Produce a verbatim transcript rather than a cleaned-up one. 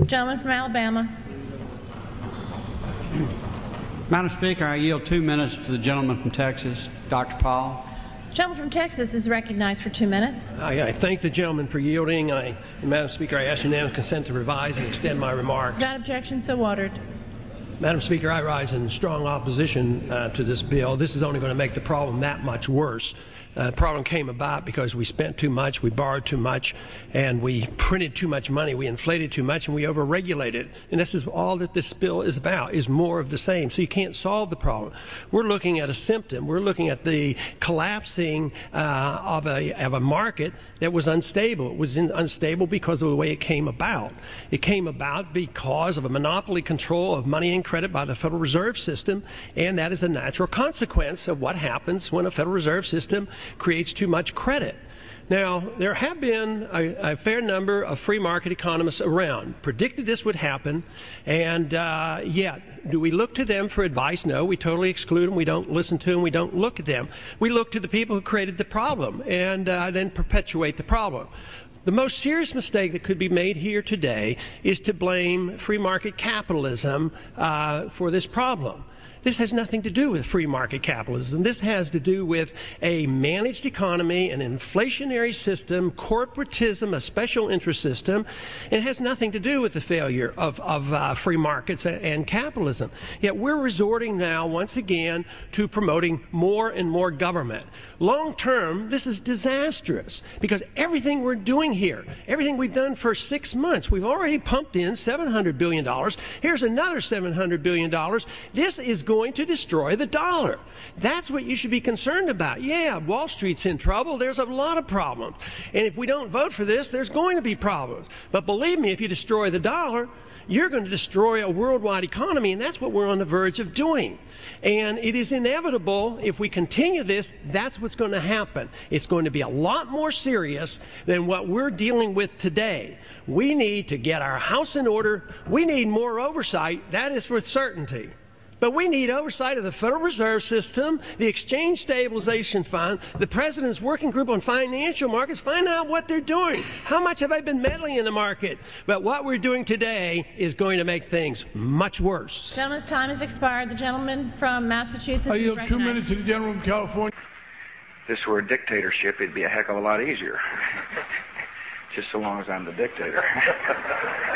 Gentleman from Alabama. Madam Speaker, I yield two minutes to the gentleman from Texas, Doctor Paul. Gentleman from Texas is recognized for two minutes. I, I thank the gentleman for yielding. I, Madam Speaker, I ask unanimous consent to revise and extend my remarks. Without objection, so ordered. Madam Speaker, I rise in strong opposition uh, to this bill. This is only going to make the problem that much worse. Uh, the problem came about because we spent too much, we borrowed too much, and we printed too much money, we inflated too much, and we overregulated. And this is all that this bill is about, is more of the same. So you can't solve the problem. We're looking at a symptom. We're looking at the collapsing uh, of, a, of a market that was unstable. It was in, unstable because of the way it came about. It came about because of a monopoly control of money and credit by the Federal Reserve System, and that is a natural consequence of what happens when a Federal Reserve System creates too much credit. Now, there have been a, a fair number of free market economists around, predicted this would happen, and uh, yet, do we look to them for advice? No, we totally exclude them. We don't listen to them. We don't look at them. We look to the people who created the problem and uh, then perpetuate the problem. The most serious mistake that could be made here today is to blame free market capitalism uh, for this problem. This has nothing to do with free market capitalism. This has to do with a managed economy, an inflationary system, corporatism, a special interest system. It has nothing to do with the failure of, of uh, free markets and capitalism. Yet we're resorting now, once again, to promoting more and more government. Long term, this is disastrous because everything we're doing here, everything we've done for six months, we've already pumped in seven hundred billion dollars. Here's another seven hundred billion dollars. This is going to destroy the dollar. That's what you should be concerned about. Yeah, Wall Street's in trouble. There's a lot of problems. And if we don't vote for this, there's going to be problems. But believe me, if you destroy the dollar, you're going to destroy a worldwide economy, and that's what we're on the verge of doing. And it is inevitable, if we continue this, that's what's going to happen. It's going to be a lot more serious than what we're dealing with today. We need to get our house in order. We need more oversight. That is for certainty. But we need oversight of the Federal Reserve System, the Exchange Stabilization Fund, the President's Working Group on Financial Markets. Find out what they're doing. How much have I been meddling in the market? But what we're doing today is going to make things much worse. Gentleman's time has expired. The gentleman from Massachusetts I is yield recognized. two minutes to the gentleman from California. If this were a dictatorship, it'd be a heck of a lot easier. Just so long as I'm the dictator.